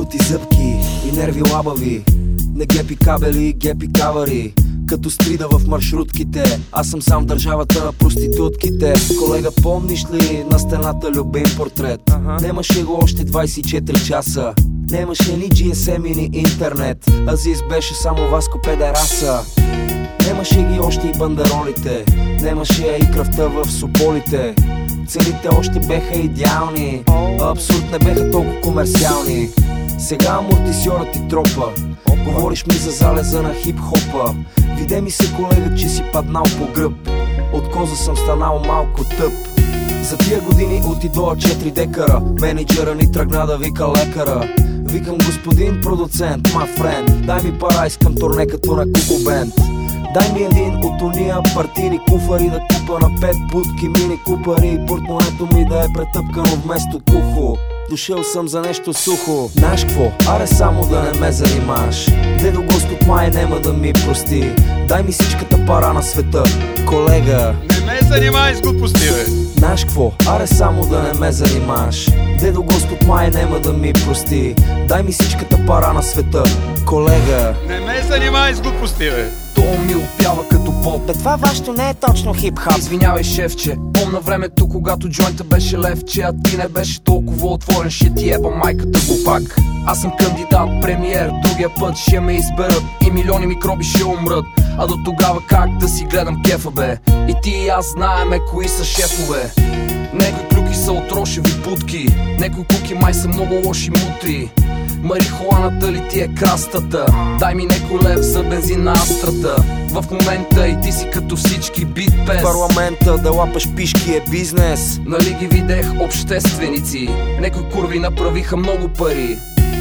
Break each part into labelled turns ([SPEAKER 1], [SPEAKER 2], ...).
[SPEAKER 1] ти зъбки и нерви лабави. Не гепи кабели, гепи кавари. Като стрида в маршрутките, аз съм сам държавата на проститутките. Колега, помниш ли на стената любим портрет? Немаше го още 24 часа. Немаше ни GSM и ни интернет. Азис беше само Васко педераса. Немаше ги още и бандеролите. Немаше и кръвта в сополите. Целите още беха идеални. Абсурд не беха толкова комерциални. Сега амортисьорът ти тропа. Говориш ми за залеза на хип-хопа. Виде ми се, колега, че си паднал по гръб. От коза съм станал малко тъп. За тия години отидоа 4 декара. Менеджера ни тръгна да вика лекара. Викам: господин продуцент, my friend, дай ми пара, искам турне като на Куко Бенд. Дай ми един от уния партийни куфари да купа на 5 будки мини купари и портмонето ми да е претъпкано вместо кухо. Дошъл съм за нещо сухо. Знаеш какво? Аре само да не ме занимаш. Дедо Господ май нема да ми прости. Дай ми всичката пара на света, колега.
[SPEAKER 2] Не ме занимай с глупости, бе.
[SPEAKER 1] Знаеш какво? Аре само да не ме занимаш. Дедо Господ май нема да ми прости. Дай ми всичката пара на света, колега.
[SPEAKER 2] Не ме занимай с глупости, бе.
[SPEAKER 3] То ми отпява като поп.
[SPEAKER 4] Бе, това вашето не е точно хип-хоп.
[SPEAKER 3] Извинявай, шефче, помна времето, когато джойнта беше левче, а ти не беше толкова отворен. Ще ти еба майката глупак. Аз съм кандидат премиер, другия път ще ме изберат и милиони микроби ще умрат. А до тогава как да си гледам кефа, бе? И ти и аз знаеме кои са шефове. Некои клюки са от рошеви будки, некои куки май са много лоши мутри. Марихуаната ли ти е крастата? Дай ми некой лев за бензин на астрата. В момента и ти си като всички бит пес.
[SPEAKER 1] Парламента да лапаш пишки е бизнес.
[SPEAKER 3] Нали ги видех общественици? Некои курви направиха много пари.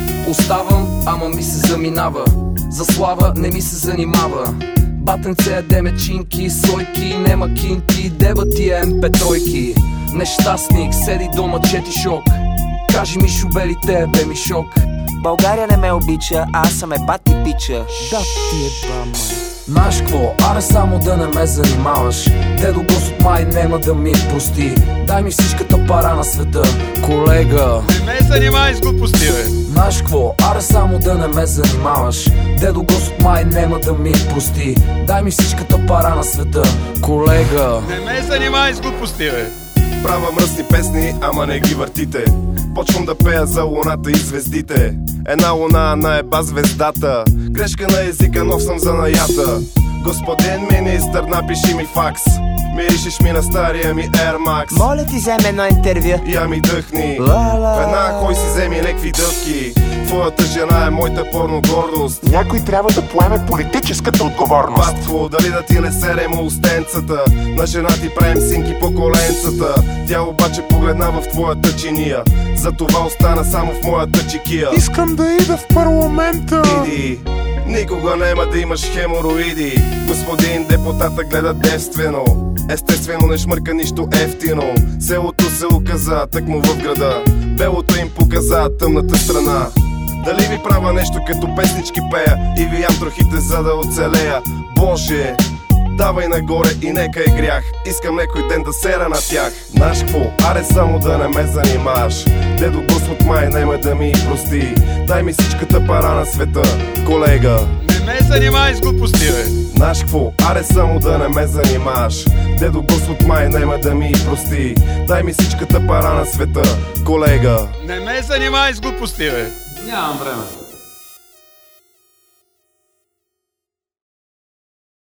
[SPEAKER 3] Оставам, ама ми се заминава. За слава не ми се занимава. Батенце ядеме чинки, сойки, нема кинти, деба тия МП3-ки. Нещастник, седи дома, чети шок. Кажи ми шубелите, бе ми шок.
[SPEAKER 4] България не ме обича, аз съм бати пича.
[SPEAKER 1] Да ти е бама.
[SPEAKER 3] Знаеш кво? Аре само да не ме занимаваш. Дедо Господ май нема да ми прости. Дай ми всичката пара на света, колега.
[SPEAKER 2] Не ме занимай с глупости, бе.
[SPEAKER 3] Знаеш кво? Аре само да не ме занимаваш. Дедо Господ май нема да ми прости. Дай ми всичката пара на света, колега.
[SPEAKER 2] Не ме занимай с глупости, бе.
[SPEAKER 5] Правя мръсни песни, ама не ги въртите. Почвам да пея за луната и звездите. Една луна наеба звездата. Грешка на езика, нов съм занаята. Господин министър, напиши ми факс. Миришеш ми на стария ми Air Max.
[SPEAKER 4] Моля ти, вземе едно интервю.
[SPEAKER 5] Я ми дъхни.
[SPEAKER 4] Ла-ла.
[SPEAKER 5] В една хой си вземи некви дъвки. Твоята жена е моята порно гордост.
[SPEAKER 6] Някой трябва да поеме политическата отговорност.
[SPEAKER 5] Батко, дали да ти не серем устенцата. На жена ти правим синки по коленцата. Тя обаче погледна в твоята чиния. Затова остана само в моята чекия.
[SPEAKER 6] Искам да ида в парламента.
[SPEAKER 5] Иди, никога няма да имаш хемороиди. Господин депутата гледа девствено. Естествено не шмърка нищо ефтино. Селото се оказа тъкмо в града. Белото им показа тъмната страна. Дали ви правя нещо като песнички пея и виям трохите за да оцелея? Боже, давай нагоре и нека е грях. Искам некой ден да сера на тях. Знаеш кво? Аре само да не ме занимаш. Дедо Господ май нема да ми прости. Дай ми всичката пара на света, колега.
[SPEAKER 2] Не ме занимай с глупости, бе.
[SPEAKER 5] Знаеш кво? Аре само да не ме занимаш. Дедо Господ май нема да ми прости. Дай ми всичката пара на света, колега.
[SPEAKER 2] Не ме занимай с глупости, бе.
[SPEAKER 7] Нямам време.